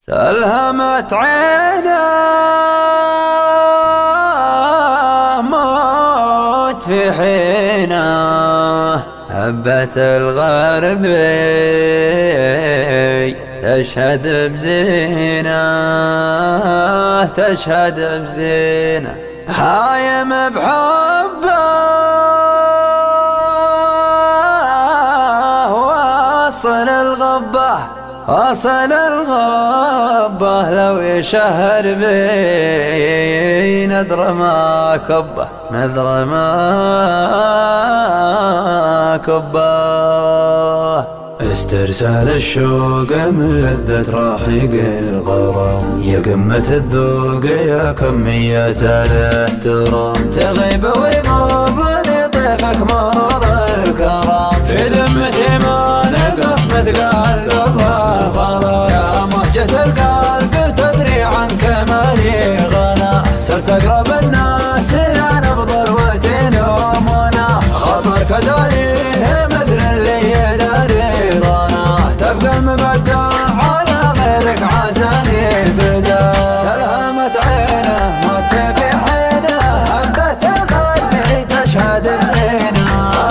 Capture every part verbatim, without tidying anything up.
سلهمت عينه موت في حينه، هبة الغربي تشهد بزينه، تشهد بزينه. هايم بحبه وصل الغبه، وصل الغبه، لو يشهر بي نذر ما كبه، نذر ما كبه. استرسال الشوق من لذة راحق الغرام، يا قمة الذوق يا كمية الاحترام. تغيب ويمر لطيفك مرور الكرام، في ذمتي ما نقص مثقال ذره غرام. يا مهجة القلب تدري عن كمالي غلا، صرت اقرب الناس يا نبض الوتين ومنى. خطر كداريه مثل اللي يداري ضنا، تبقى المبدع على غيرك عساني بدا. سلهمت عينه موت في حينه، هبة الغربي تشهد بزينه.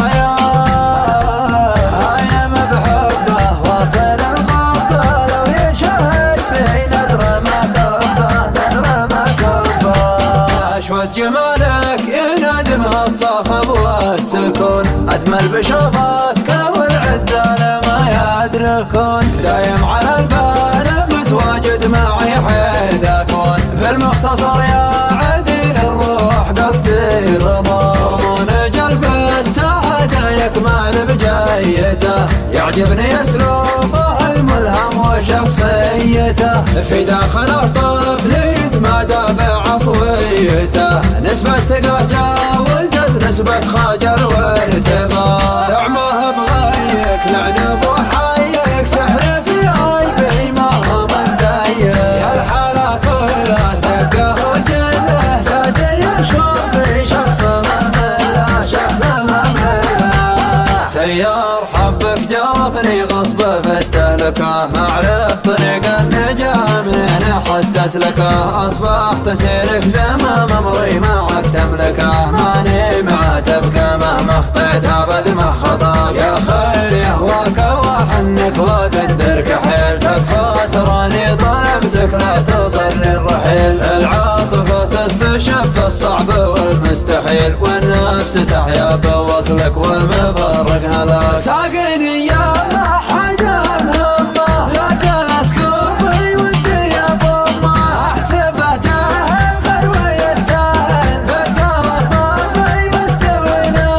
هايم بحبه وصل الغبه، لو يشهد بي نذر ما كبه، نذر ما كبه. اشوت جمالك ينادمها الصخب والسكون، اثمل بشوفاتك والعدال ما يدركون. دايم على البال متواجد معي حيث اكون، في المختصر يا عديل الروح قصدي رضا. ضمون جلب السعادة يكمل بجايته، يعجبني اسلوبه الملهم وشخصيته. في داخل الطفل يتمادى بعفويته، نسبة ثقة جاوزت نسبة خجل وارتباط. طعمه بغيك لعنب وحيك، سحر في قلبي ما هو من زيك. يا الحالة كلها دقه وجله، زاد يشوف في شخص ما مله، شخص ما مله. تيار حبك جرفني غصبه في التهلكه، ما عرفت طريق النجاة منين حتى اسلكه. اصبحت اسيرك زمام امري معك تملكه، ماني معه تبكى مهما خطيت ابد ما خطاك. يا خلي اهواك واحنك واقدرك حيل، تكفى تراني طلبتك لا تضر الرحيل. العاطفه تستشف الصعب والمستحيل، والنفس تحيا بوصلك والمفارق هلاك. ساقني يا حاجه الهمه، لا جلس قلبي ودي اضمه. احسبه جاهل غير ويستاهل، بالتارك قلبي مستوي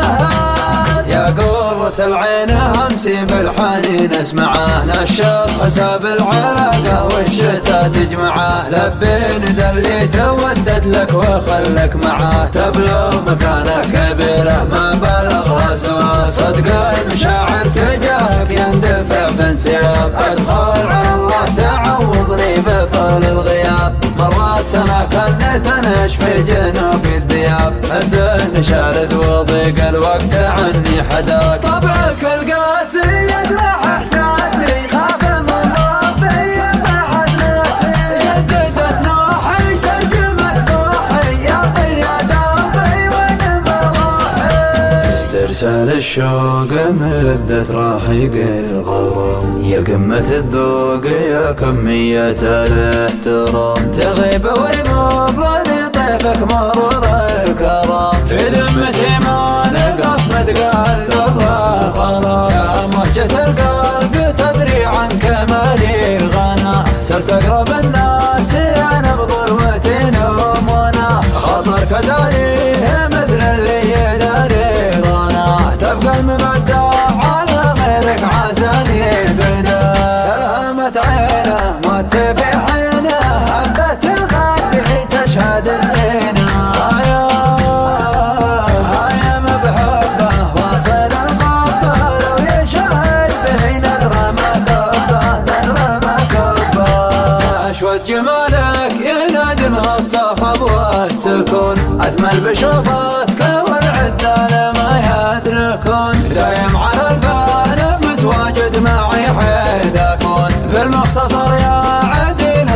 نهال. يا قرة العين همسي بالحنين اسمعه، نشط حساب العلاقه والشتا تجمعه. لبين ذا اللي تودد لك وخلك معه، تبلغ مكانه كبيره ما بلغها سوا. صدق المشاعر تجاهك يندفع بانسياب، ادخل على الله تعوضني بطول الغياب. مرات سنه كنت انهش في جنوب الذياب، الذهن شارد وضيق الوقت عني حداك. طبعك القاسي يجرح احساسي، خاف من ربي بعد ناسي. جددت نوحي ترجمت روحي، يا قياد ربي وين بروحي. استرسال الشوق من لذة راحق الغرام، يا قمة الذوق يا كمية الاحترام. تغيب ويمر لطيفك مرور الكرام، في ذمتي ما نقص مثقال ذره غرام. يا مهجة القلب تدري عن كمالي غنى، صرت اقرب الناس يا نبض الوتين ومنى. خطر كداريه مثل اللي يداري ضنا، تبقى المبدع على غيرك عساني بدا. سلهمت عينه موت في حينه، هبة الغربي تشهد بزينه. هايم بحبه واصل الغبه، لو يشهد به نذر ما كبه، نذر ما كبه. اشوت جمالك ينادمها الصخب والسكون، اثمل بشوفاتك والعدال ما يدركون. دايم على البال متواجد معي حيث اكون، في المختصر يا عديل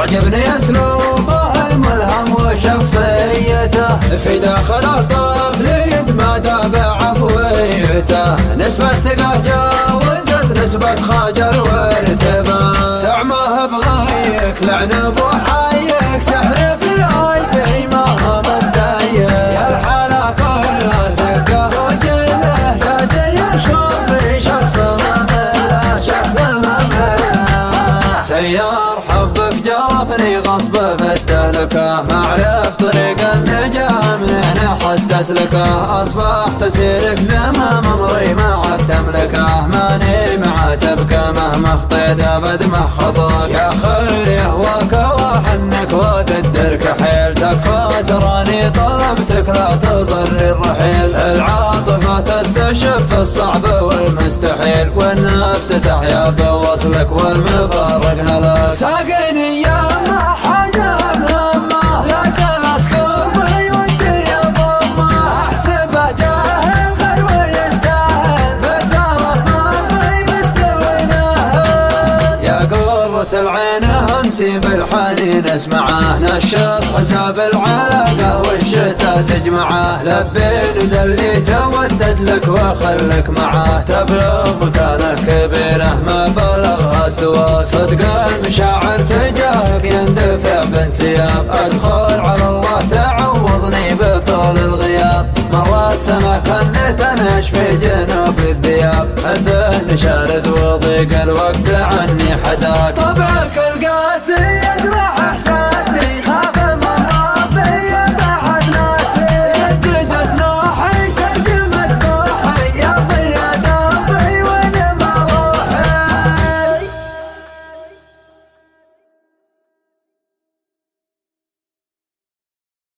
يعجبني اسلوبه الملهم وشخصيته في داخل الطفل يتمادى بعفويته نسبة ثقة جاوزت نسبة خجل وارتباط تعمه بغايك لعنب وحيك سحر في ايدي ما هو متزين يا الحالة كلها ثقة وجله زاد يشوف في شخص ممله شخص ممله تيار حبك جرفني غصب في التهلكة ما عرف طريق النجاة منين حتى اسلكه اصبحت اسيرك زمام امري معك تملكه ماني مع تبكى مهما خطيت ابد ما خطاك يا خلي يهواك واحنك واقدرك حيل تكفى تراني طلبتك لا تضر الرحيل العاطفة تستشف الصعب والمستحيل والنفس تحيا بوصلك والمفارق هلاك ساقني يا ما حاجة مهمة لكن اسكر في ودي اضمه احسبه جاهل غير ويستاهل بالتارك ما في مستوي نهل يا قرة العين امسي بالحنين اسمعه نشط حساب العلاقة والشتا تجمعه لبين اللي تودد لك وخلك معه تبلغ مكانه كبيره ما بلغها سوى صدق المشاعر تجاهك يندفع بانسياب ادخل على الله تعوضني بطول الغياب مرات سما كنت انهش في جنوب الذياب الذهن شارد وضيق الوقت عني حداك طبعك القاسي يجرح احسان